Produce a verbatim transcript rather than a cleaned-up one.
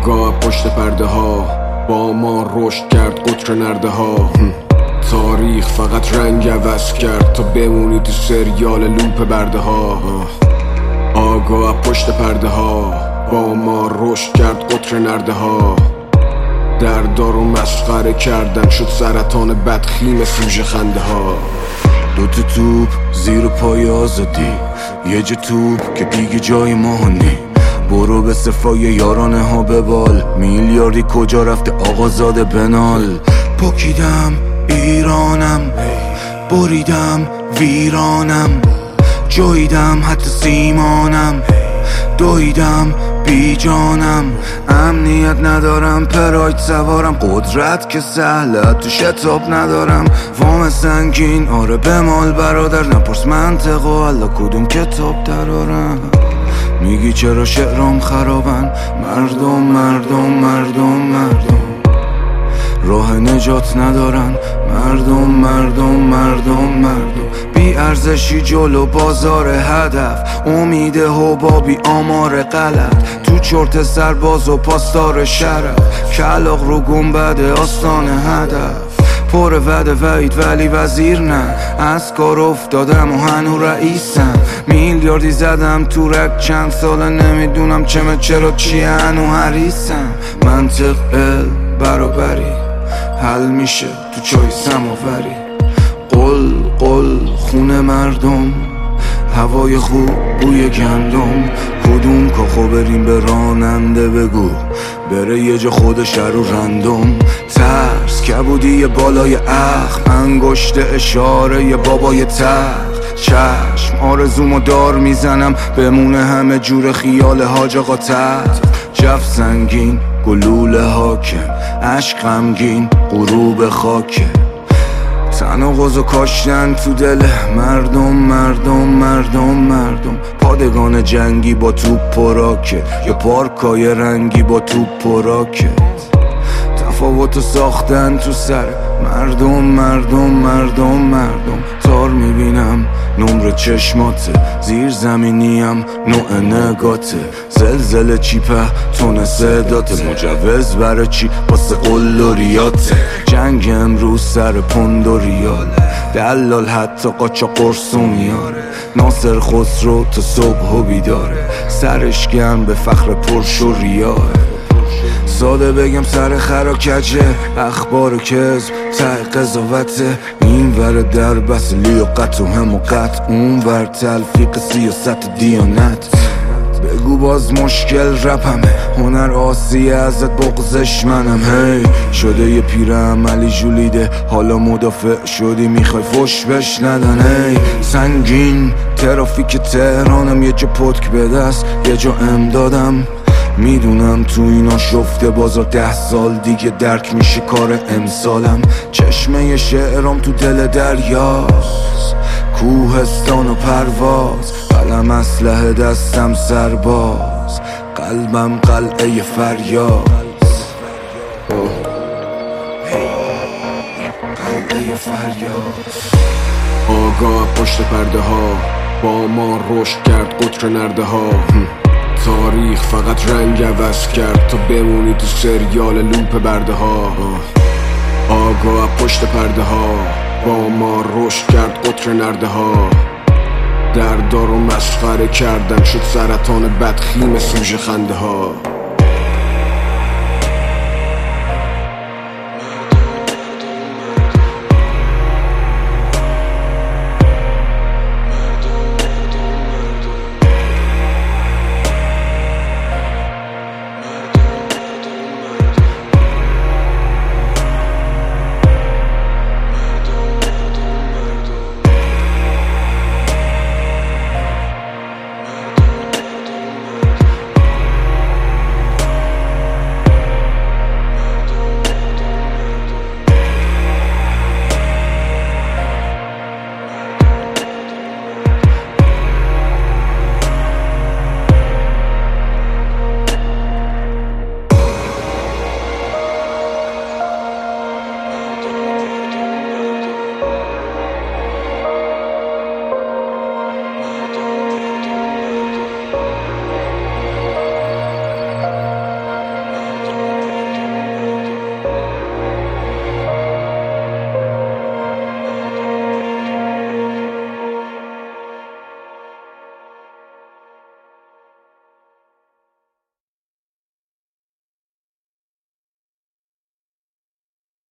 آگاه پشت پرده ها با ما رشد کرد قطر نرده ها. تاریخ فقط رنگ عوض کرد تا بمونی تو سریال لوپ برده ها. آگاه پشت پرده ها با ما رشد کرد قطر نرده ها. در دارو مسخره کردن شد سرطان بدخیم سوژه خنده ها. دو تا توپ زیر پای آزادی، یه جا توپ که دیگه جای ما نی. برو به صفای یارانه ها ببال، میلیاردی کجا رفته آقازاده بنال. پاکیدم ایرانم، بریدم ویرانم، جاییدم حتی سیمانم، دویدم بی جانم. امنیت ندارم، پراید سوارم، قدرت که سهله تو شتاب ندارم. وام سنگین آره بمال برادر، نپرس منطق و حالا کدوم کتاب درارم. میگی چرا شعرام خرابن، مردم مردم مردم مردم راه نجات ندارن. مردم مردم مردم مردم بی ارزشی جلو بازار هدف، امید حبابی آمار غلط، تو چرت سرباز و پاسدار شرف، کلاغ رو گنبد آستان هدف. پر وعده وعید ولی وزیر نه، از کار افتادم و هنو رئیسم. میلیاردی زدم تو رک چند ساله، نمیدونم چمه چرا چیه هنو حریصم. منطق ال برابری حل میشه تو چای سماوری. قل قل خونه مردم، هوای خوب بوی گندم. کدوم کاخو بریم به راننده بگو بره یه جا خودش رو رندم. ترس کبودی بالای اخم، انگشت اشاره یه بابای تخت. چشم آرزومو دار میزنم، بمونه همه جور خیال حاج آقا تحت. جف سنگین گلوله حاکم، عشق غمگین غروب خاکه. تناقض و کاشتن تو دل مردم مردم مردم مردم. پادگان جنگی با توپ و راکت، یا پارکای رنگی با توپ و راکت. تفاوتو ساختن تو سر مردم مردم مردم مردم. تار میبینم نمر چشماته، زیر زمینیم نوع نگاته. زلزله چیپه تون صداته، مجوز برای چی واسه قل و ریاته. جنگ امروز سر پوند و ریاله، دلال حتی قاچا قرص و میاره. ناصر خسرو تا صبح و بیداره، سرش گرم به فخر پرش و ریاه. ساده بگم سر خرا کجه، اخبار و کذب ته قضاوته. این ور در بس لیاقت و حماقت، اون ور تلفیق سیاست دیانت. بگو باز مشکل رپمه، هنر آسیه ازت بغزش منم. هی شده یه پیر عملی جولیده، حالا مدافع شدی میخوای فش بش ندن. هی سنگین ترافیک تهرانم، یه جا پتک به دست یه جا امدادم. میدونم تو اینا شفته بازار، ده سال دیگه درک میشه کار امسالم. چشمه شعرام تو دل دریاست، کوهستان و پرواز. قلم اسلحه دستم سرباز، قلبم قلعه فریاد. قلعه فریاد. آگاه پشت پرده ها با ما رشد کرد قطر نرده ها. تاریخ فقط رنگ عوض کرد تا بمونی تو سریال لوپ برده ها. آگاه پشت پرده ها با ما رشد کرد قطر نرده ها. در دارو مسخره کردن شد سرطان بدخیم سوژه خنده ها.